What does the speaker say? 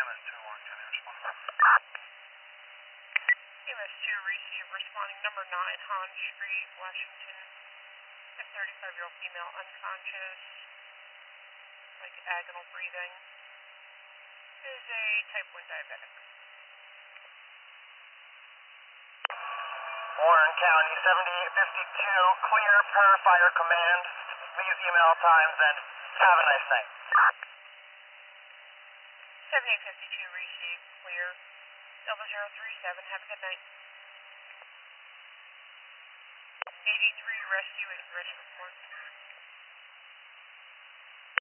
MS2, Warren County, responding. MS2, receive, responding number 9, Han Street, Washington. A 35-year-old female, unconscious, like agonal breathing. Is a type 1 diabetic. Warren County, 7852, clear per fire command. Please email times and have a nice night. 7852, receive, clear. Delta 037, have a good night. 83, rescue, 8 risk report.